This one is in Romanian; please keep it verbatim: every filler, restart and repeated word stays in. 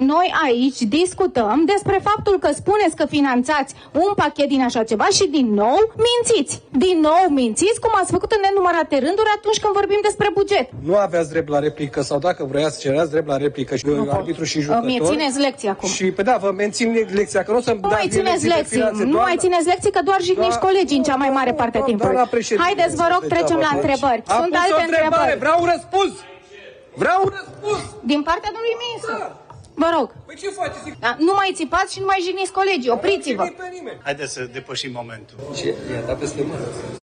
Noi aici discutăm despre faptul că spuneți că finanțați un pachet din așa ceva și din nou mințiți. Din nou mințiți, cum ați făcut în nenumărate rânduri atunci când vorbim despre buget. Nu aveați drept la replică sau dacă vreați, cereați drept la replică și nu, arbitru și judecător. Mie țineți lecția acum. Și pe da, vă mențin lecția, că nu o să-mi Nu mai țineți lecții, nu mai țineți lecții, că doar jigniți colegii în cea mai mare parte a timpului. Haideți, vă rog, trecem la întrebări. Sunt alte întrebări. Vreau un răspuns! Vreau un răspuns! Din partea domnului ministru. Da. Vă rog. Păi ce faceți? Da, nu mai țipați și nu mai jigniți colegii, opriți-vă. Haideți să depășim momentul. Ce? I-a dat peste mână.